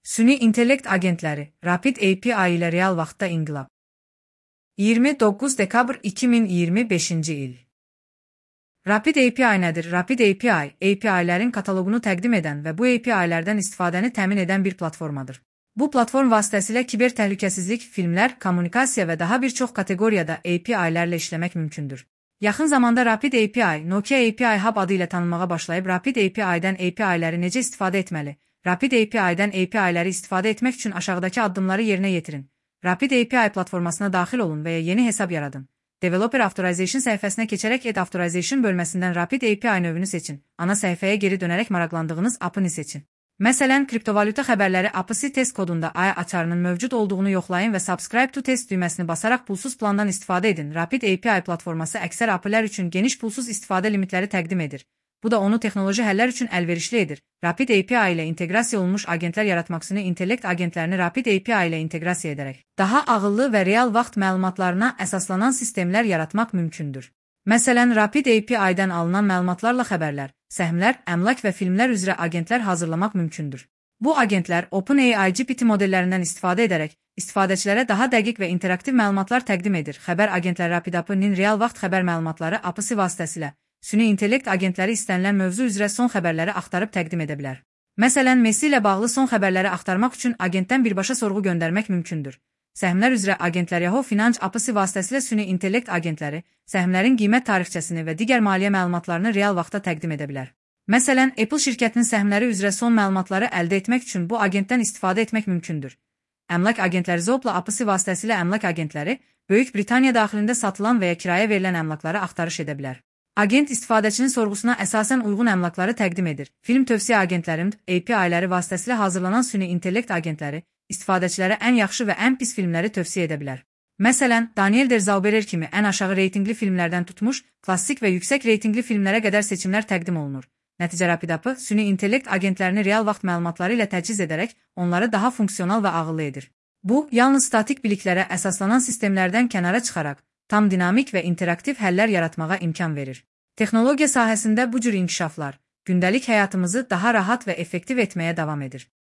Süni intellekt agentləri, Rapid API ilə real vaxtda inqilab. 29 dekabr 2025-ci il. Rapid API nədir? Rapid API, API-lərin kataloqunu təqdim edən və bu API-lərdən istifadəni təmin edən bir platformadır. Bu platform vasitəsilə kiber təhlükəsizlik, filmlər, kommunikasiya və daha bir çox kateqoriyada API-lərlə işləmək mümkündür. Yaxın zamanda Rapid API, Nokia API Hub adı ilə tanınmağa başlayıb. Rapid API-dən API-ləri necə istifadə etməli? Rapid API-dən API-ləri istifadə etmək üçün aşağıdakı addımları yerinə yetirin. Rapid API platformasına daxil olun və ya yeni hesab yaradın. Developer Authorization səhifəsinə keçərək Add Authorization bölməsindən Rapid API növünü seçin. Ana səhifəyə geri dönərək maraqlandığınız API-ni seçin. Məsələn, kriptovalyuta xəbərləri API test kodunda AI açarının mövcud olduğunu yoxlayın və Subscribe to Test düyməsini basaraq pulsuz plandan istifadə edin. Rapid API platforması əksər API-lər üçün geniş pulsuz istifadə limitləri təqdim edir. Bu da onu texnoloji həllər üçün əlverişli edir. Rapid API ilə inteqrasiya olunmuş agentlər yaratmaq süni intellekt agentlərini Rapid API ilə inteqrasiya edərək daha ağıllı və real vaxt məlumatlarına əsaslanan sistemlər yaratmaq mümkündür. Məsələn, Rapid API-dən alınan məlumatlarla xəbərlər, səhmlər, əmlak və filmlər üzrə agentlər hazırlamaq mümkündür. Bu agentlər OpenAI GPT modellərindən istifadə edərək istifadəçilərə daha dəqiq və interaktiv məlumatlar təqdim edir. Xəbər agentləri Rapid API-nin real vaxt xəbər məlumatları API vasitəsilə süni intellekt agentləri istənilən mövzu üzrə son xəbərləri axtarıb təqdim edə bilər. Məsələn, Messi ilə bağlı son xəbərləri axtarmaq üçün agentdən birbaşa sorğu göndərmək mümkündür. Səhmlər üzrə agentlər Yahoo Finance API vasitəsilə süni intellekt agentləri səhmlərin qiymət tarixçəsini və digər maliyyə məlumatlarını real vaxtda təqdim edə bilər. Məsələn, Apple şirkətinin səhmləri üzrə son məlumatları əldə etmək üçün bu agentdən istifadə etmək mümkündür. Əmlak agentləri Zoopla API vasitəsilə əmlak agentləri Böyük Britaniya daxilində satılan və ya kirayə verilən əmlakları axtarış edə bilər. Agent istifadəçinin sorğusuna əsasən uyğun əmlakları təqdim edir. Film tövsiyə agentlərinin API-ləri vasitəsilə hazırlanan süni intellekt agentləri istifadəçilərə ən yaxşı və ən pis filmləri tövsiyə edə bilər. Məsələn, Daniel Der Zauberer kimi ən aşağı reytinqli filmlərdən tutmuş, klassik və yüksək reytinqli filmlərə qədər seçimlər təqdim olunur. Nəticə Rapid API süni intellekt agentlərini real vaxt məlumatları ilə təchiz edərək onları daha funksional və ağıllı edir. Bu, yalnız statik biliklərə əsaslanan sistemlərdən kənara çıxaraq tam dinamik və interaktiv həllər yaratmağa imkan verir. Texnologiya sahəsində bu cür inkişaflar gündəlik həyatımızı daha rahat və effektiv etməyə davam edir.